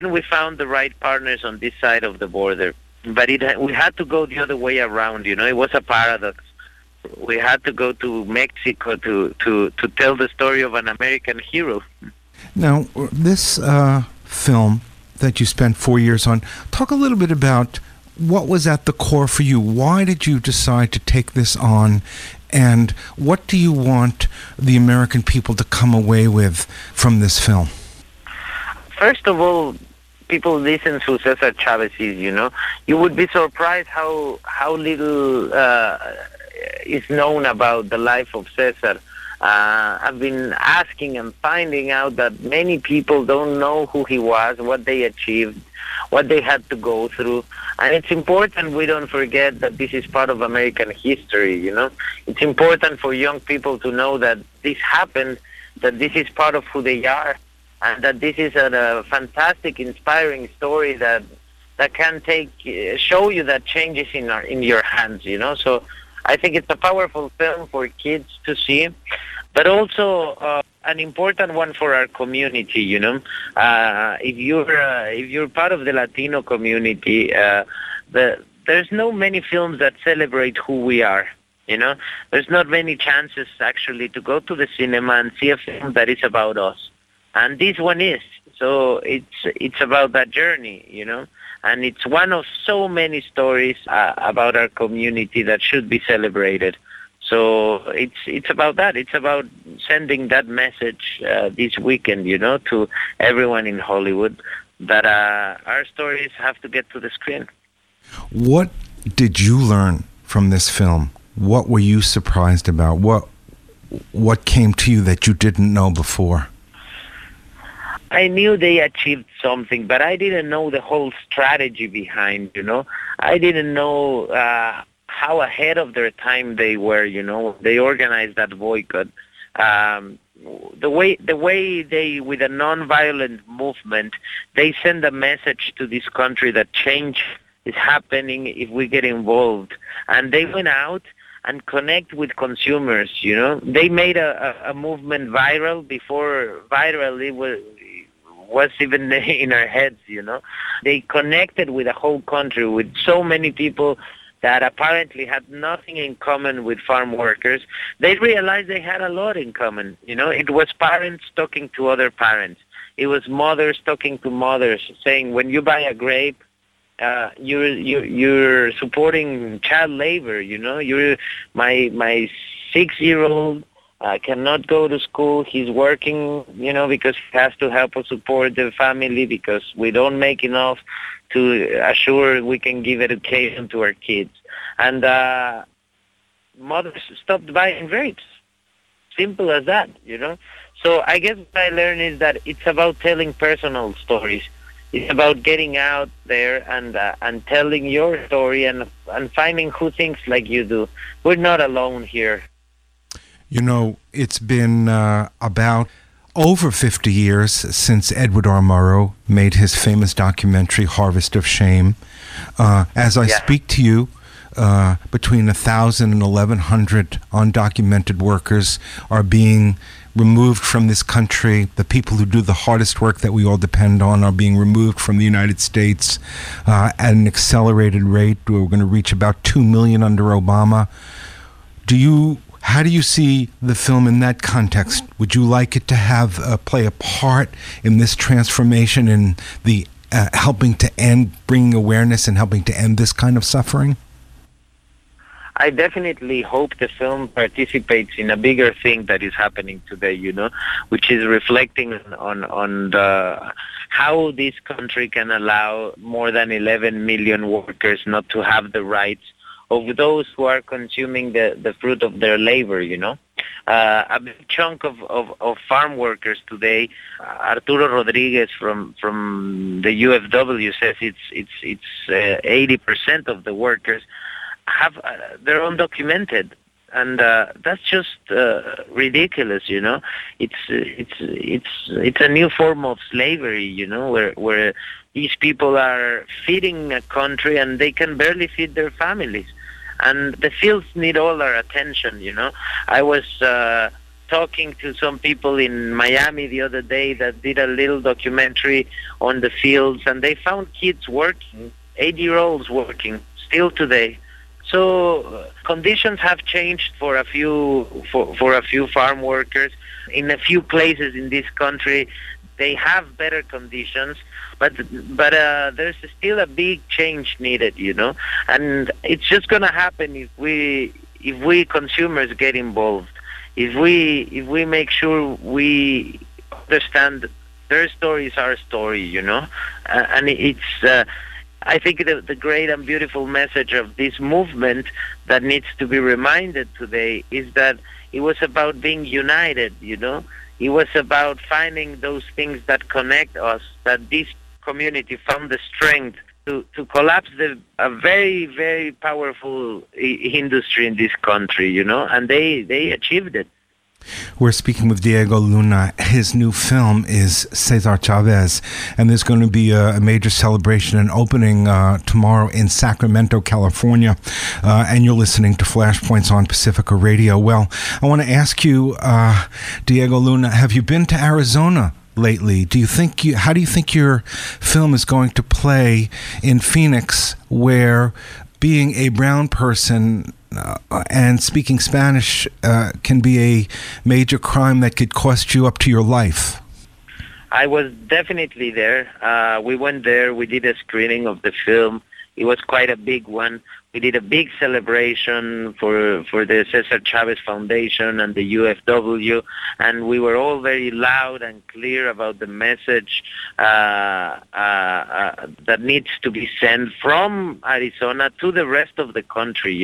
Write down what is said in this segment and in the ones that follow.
We found the right partners on this side of the border, but we had to go the other way around. It was a paradox. We had to go to Mexico to tell the story of an American hero. Now, this film that you spent 4 years on, talk a little bit about what was at the core for you. Why did you decide to take this on, and what do you want the American people to come away with from this film? First of all, people listen to Cesar Chavez is, you would be surprised how little is known about the life of Cesar. I've been asking and finding out that many people don't know who he was, what they achieved, what they had to go through. And it's important we don't forget that this is part of American history, It's important for young people to know that this happened, that this is part of who they are, and that this is a fantastic, inspiring story that can show you that change is in your hands, So I think it's a powerful film for kids to see, but also an important one for our community. If you're part of the Latino community, there's no many films that celebrate who we are. There's not many chances actually to go to the cinema and see a film that is about us, and this one is. So it's about that journey, and it's one of so many stories about our community that should be celebrated. So it's about that. It's about sending that message this weekend, to everyone in Hollywood that our stories have to get to the screen. What did you learn from this film? What were you surprised about? What came to you that you didn't know before? I knew they achieved something, but I didn't know the whole strategy behind, I didn't know how ahead of their time they were, They organized that boycott. The way they, with a non-violent movement, they send a message to this country that change is happening if we get involved. And they went out and connect with consumers, They made a movement viral before viral it was even in our heads, They connected with the whole country, with so many people that apparently had nothing in common with farm workers. They realized they had a lot in common. It was parents talking to other parents. It was mothers talking to mothers, saying, when you buy a grape, you're supporting child labor. You're my 6-year-old cannot go to school. He's working, because he has to help us support the family because we don't make enough to assure we can give education to our kids. And mothers stopped buying grapes. Simple as that, So I guess what I learned is that it's about telling personal stories. It's about getting out there and telling your story and finding who thinks like you do. We're not alone here. It's been about over 50 years since Edward R. Murrow made his famous documentary, Harvest of Shame. As I speak to you, between 1,000 and 1,100 undocumented workers are being removed from this country. The people who do the hardest work that we all depend on are being removed from the United States at an accelerated rate. We're going to reach about 2 million under Obama. How do you see the film in that context? Would you like it to have play a part in this transformation in the helping to bringing awareness and helping to end this kind of suffering? I definitely hope the film participates in a bigger thing that is happening today, which is reflecting on how this country can allow more than 11 million workers not to have the rights of those who are consuming the fruit of their labor, A big chunk of farm workers today, Arturo Rodriguez from the UFW says it's 80% of the workers have they're undocumented, and that's just ridiculous. It's a new form of slavery. Where these people are feeding a country and they can barely feed their families, and the fields need all our attention. I was talking to some people in Miami the other day that did a little documentary on the fields, and they found kids working, 8-year-olds working, still today. So conditions have changed for a few farm workers. In a few places in this country, they have better conditions, but there's still a big change needed, and it's just going to happen if we consumers get involved, if we make sure we understand their story is our story, and it's. I think the great and beautiful message of this movement that needs to be reminded today is that it was about being united, It was about finding those things that connect us, that this community found the strength to collapse a very, very powerful industry in this country, and they achieved it. We're speaking with Diego Luna. His new film is Cesar Chavez, and there's going to be a major celebration and opening tomorrow in Sacramento, California, and you're listening to Flashpoints on Pacifica Radio. Well, I want to ask you, Diego Luna, have you been to Arizona lately? How do you think your film is going to play in Phoenix, where being a brown person and speaking Spanish can be a major crime that could cost you up to your life? I was definitely there. We went there. We did a screening of the film. It was quite a big one. We did a big celebration for the Cesar Chavez Foundation and the UFW, and we were all very loud and clear about the message that needs to be sent from Arizona to the rest of the country.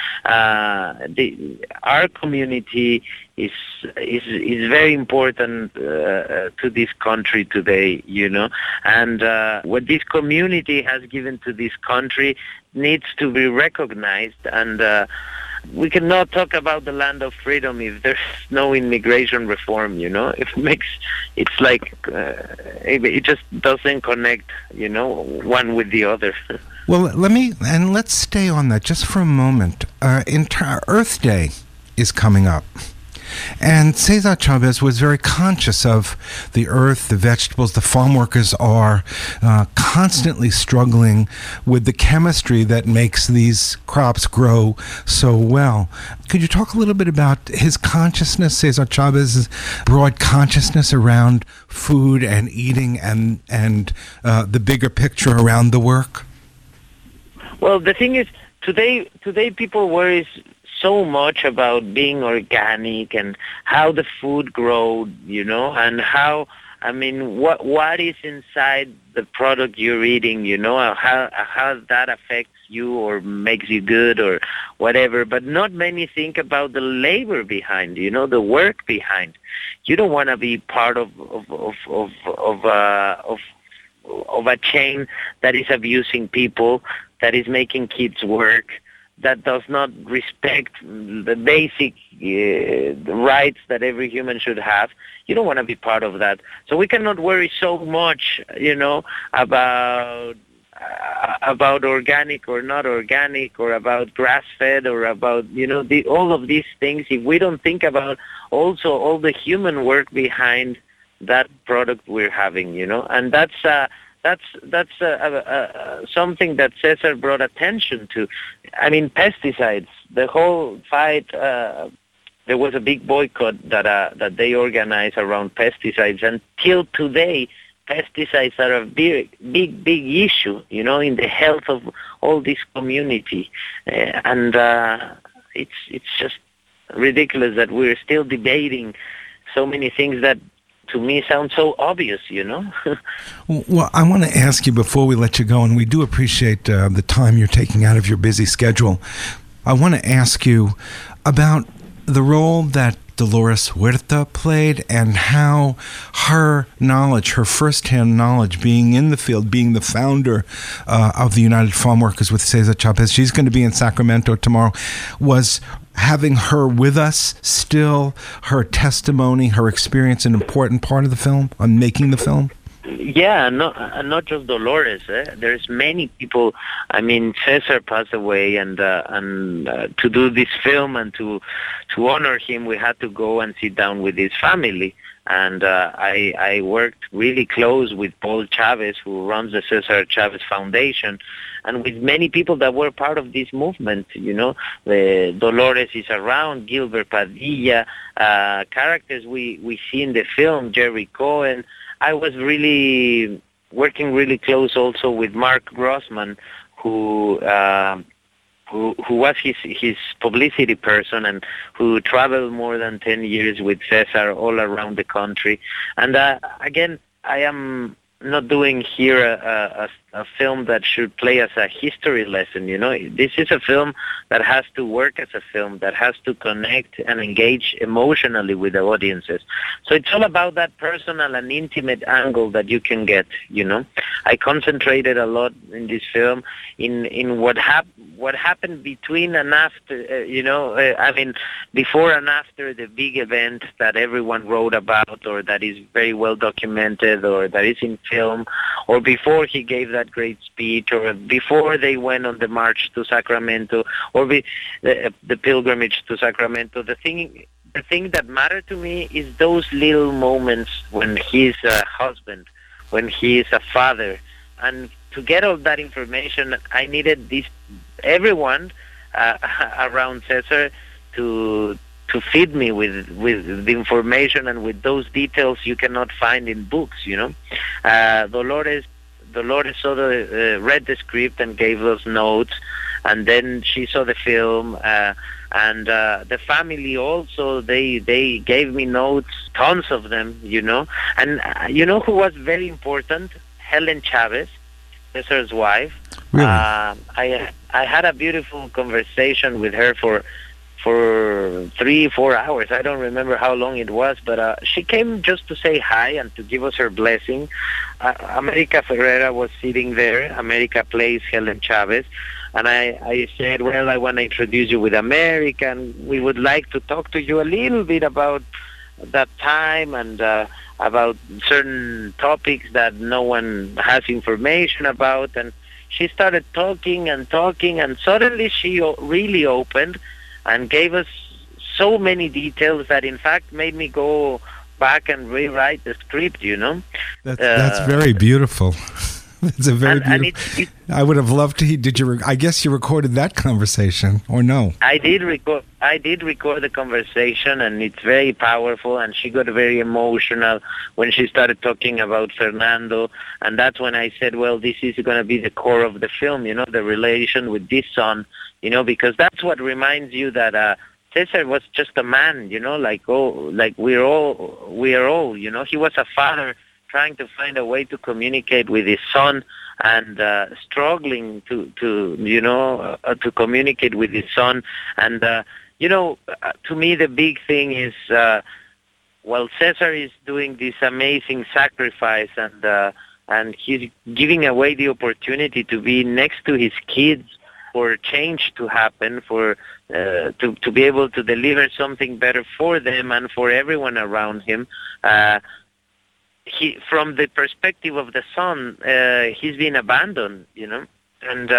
Our community is very important to this country today, and what this community has given to this country needs to be recognized, and we cannot talk about the land of freedom if there's no immigration reform. It just doesn't connect, one with the other. Well, let's stay on that just for a moment. Earth Day is coming up. And Cesar Chavez was very conscious of the earth, the vegetables. The farm workers are constantly struggling with the chemistry that makes these crops grow so well. Could you talk a little bit about his consciousness, Cesar Chavez's broad consciousness around food and eating and the bigger picture around the work? Well, the thing is, today people worry so much about being organic and how the food grows, and how, what is inside the product you're eating, how that affects you or makes you good or whatever. But not many think about the labor behind, the work behind. You don't want to be part of a chain that is abusing people, that is making kids work, that does not respect the basic rights that every human should have. You don't want to be part of that. So we cannot worry so much, about organic or not organic, or about grass-fed, or about, all of these things, if we don't think about also all the human work behind that product we're having, and that's something that Cesar brought attention to. Pesticides, the whole fight, there was a big boycott that they organized around pesticides. Until today, pesticides are a big issue, in the health of all this community. It's just ridiculous that we're still debating so many things that to me sound so obvious, Well, I want to ask you before we let you go, and we do appreciate the time you're taking out of your busy schedule. I want to ask you about the role that Dolores Huerta played and how her knowledge, her firsthand knowledge, being in the field, being the founder of the United Farm Workers with Cesar Chavez, she's going to be in Sacramento tomorrow, was having her with us still, her testimony, her experience, an important part of the film, on making the film? Yeah, not just Dolores. There's many people. I mean, Cesar passed away, and to do this film and to honor him, we had to go and sit down with his family. And I worked really close with Paul Chavez, who runs the Cesar Chavez Foundation, and with many people that were part of this movement. You know, the Dolores is around, Gilbert Padilla, characters we see in the film, Jerry Cohen. I was really working really close also with Mark Grossman, who was his publicity person and who traveled more than 10 years with Cesar all around the country. And again, I am not doing here a film that should play as a history lesson. You know, this is a film that has to work as a film, that has to connect and engage emotionally with the audiences. So it's all about that personal and intimate angle that you can get. You know, I concentrated a lot in this film in what happened between and after. I mean, before and after the big event that everyone wrote about, or that is very well documented, or that is in film, or before he gave that great speech, or before they went on the march to Sacramento, or the pilgrimage to Sacramento. The thing that mattered to me is those little moments when he's a husband, when he is a father. And to get all that information, I needed everyone around Cesar to feed me with the information and with those details you cannot find in books. You know, Dolores read the script and gave us notes, and then she saw the film, and the family also, they gave me notes, tons of them, you know. And you know who was very important? Helen Chavez, Cesar's wife. Really? I had a beautiful conversation with her for 3-4 hours. I don't remember how long it was, but she came just to say hi and to give us her blessing. America Ferrera was sitting there. America plays Helen Chavez. And I said, well, I want to introduce you with America, and we would like to talk to you a little bit about that time and about certain topics that no one has information about. And she started talking, and suddenly she really opened and gave us so many details that in fact made me go back and rewrite the script, you know. That's very beautiful. That's a very beautiful. I would have loved to. I guess you recorded that conversation, or no? I did record the conversation, and it's very powerful. And she got very emotional when she started talking about Fernando, and that's when I said, well, this is going to be the core of the film, you know, the relation with this son, you know, because that's what reminds you that Cesar was just a man, you know, like we are all, you know. He was a father trying to find a way to communicate with his son, and struggling to communicate with his son. And to me the big thing is while Cesar is doing this amazing sacrifice, and he's giving away the opportunity to be next to his kids, for change to happen, for to be able to deliver something better for them and for everyone around him. From the perspective of the son, he's been abandoned, you know, and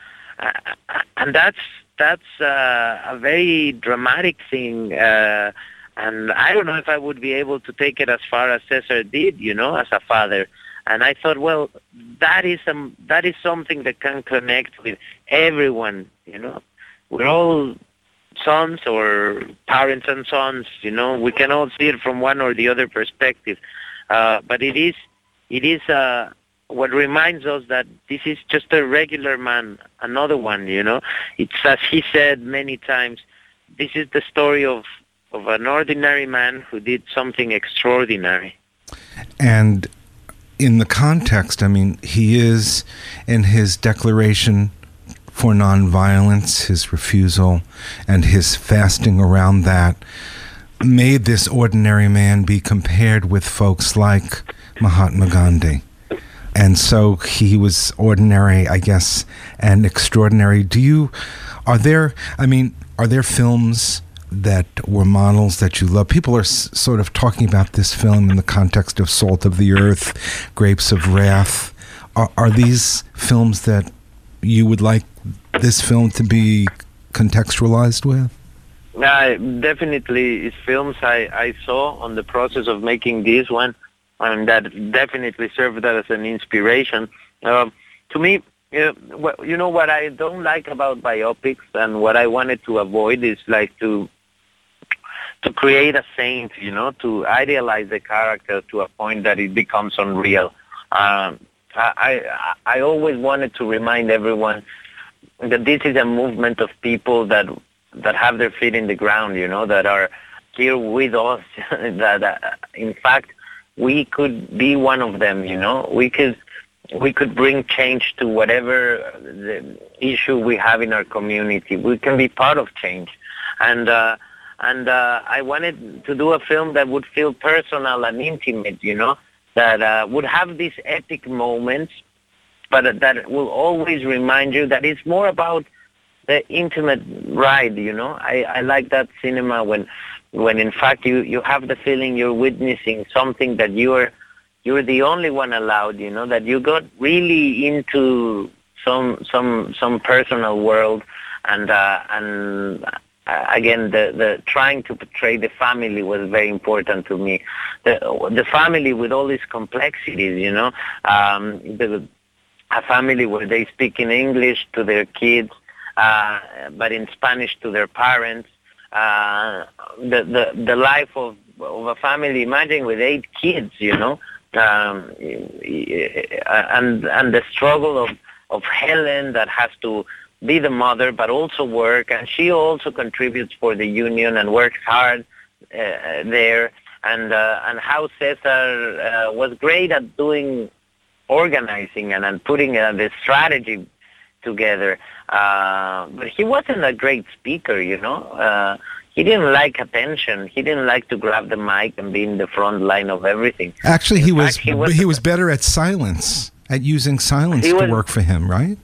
that's a very dramatic thing. And I don't know if I would be able to take it as far as Cesar did, you know, as a father. And I thought, well, that is something that can connect with everyone, you know. We're all sons or parents and sons, you know. We can all see it from one or the other perspective. But it is what reminds us that this is just a regular man, another one, you know. It's, as he said many times, this is the story of an ordinary man who did something extraordinary. And in the context, I mean, he is, in his declaration for nonviolence, his refusal, and his fasting around that, made this ordinary man be compared with folks like Mahatma Gandhi. And so he was ordinary, I guess, and extraordinary. Are there films that were models that you love? People are sort of talking about this film in the context of Salt of the Earth, Grapes of Wrath. Are these films that you would like this film to be contextualized with? Definitely, it's films I saw on the process of making this one, and that definitely served as an inspiration. To me, what I don't like about biopics, and what I wanted to avoid, is like to create a saint, to idealize the character to a point that it becomes unreal. I always wanted to remind everyone that this is a movement of people that have their feet in the ground, that are here with us, that in fact we could be one of them, we could bring change to whatever the issue we have in our community. We can be part of change. And I wanted to do a film that would feel personal and intimate, that would have these epic moments, but that will always remind you that it's more about the intimate ride, I like that cinema when in fact you have the feeling you're witnessing something that you're the only one allowed, that you got really into some personal world, and again, the trying to portray the family was very important to me. The family with all these complexities, a family where they speak in English to their kids, but in Spanish to their parents. The life of a family, imagine, with 8 kids, and the struggle of Helen, that has to be the mother but also work, and she also contributes for the union and works hard there, and how Cesar was great at organizing and putting the strategy together, but he wasn't a great speaker, he didn't like attention. He didn't like to grab the mic and be in the front line of everything. Actually, he was better at silence, at using silence to work for him, right?